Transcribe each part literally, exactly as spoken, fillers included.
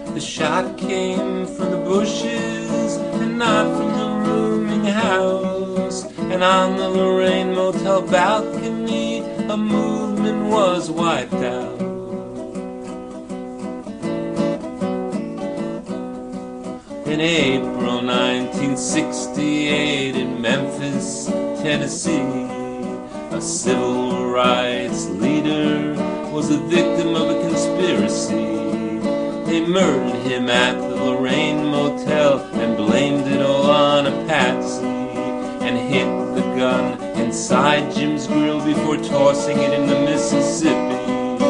The shot came from the bushes and not from the rooming house. And on the Lorraine Motel balcony, a movement was wiped out. In April nineteen sixty-eight in Memphis, Tennessee, a civil rights leader was the victim of a conspiracy. They murdered him at the Lorraine Motel and blamed it all on a patsy, and hid the gun inside Jim's grill before tossing it in the Mississippi.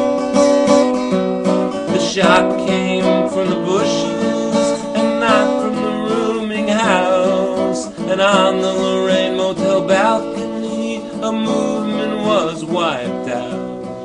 The shot came from the bushes and not from the rooming house, and on the Lorraine Motel balcony a movement was wiped out.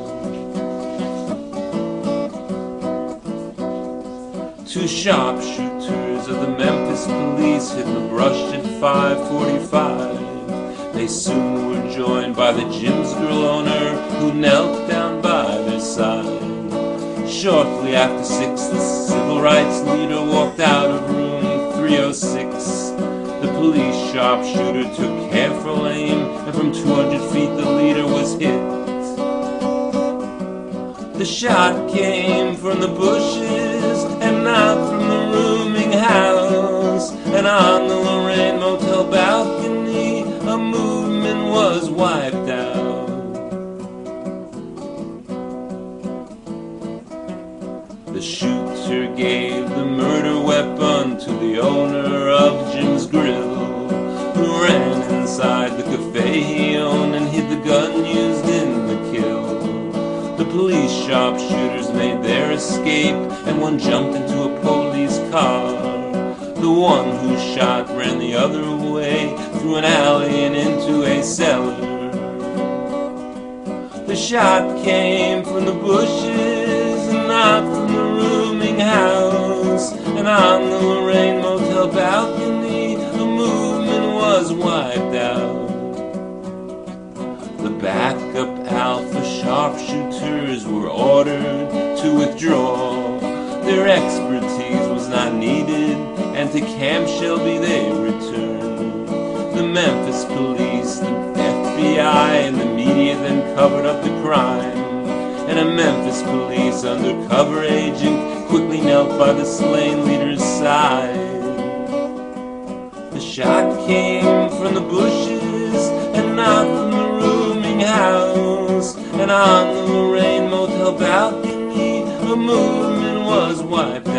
Two sharpshooters of the Memphis police hid in the brush at five forty-five. They soon were joined by the Jim's Grill owner, who knelt down by their side. Shortly after six, the civil rights leader walked out of room three oh six. The police sharpshooter took careful aim, and from two hundred feet the leader was hit. The shot came from the bushes and not from the rooming house, and on the Lorraine Motel balcony a movement was wiped out. The shooter gave the murder weapon to the owner of Jim's Grill, who ran inside the cafe he owned and hid the gun used in the kill. The police sharpshooters made their escape, and one jumped into a police car. The one who shot ran the other way through an alley and into a cellar. The shot came from the bushes and not from the rooming house, and on the Lorraine Motel balcony the movement was wiped out. The backup Alpha sharpshooters were ordered to withdraw. Their expertise was not needed, and to Camp Shelby they returned. The Memphis police, the F B I, and the media then covered up the crime, and a Memphis police undercover agent quickly knelt by the slain leader's side. The shot came from the bushes and not from the rooming house, and on the Lorraine Motel balcony a movement was wiped out.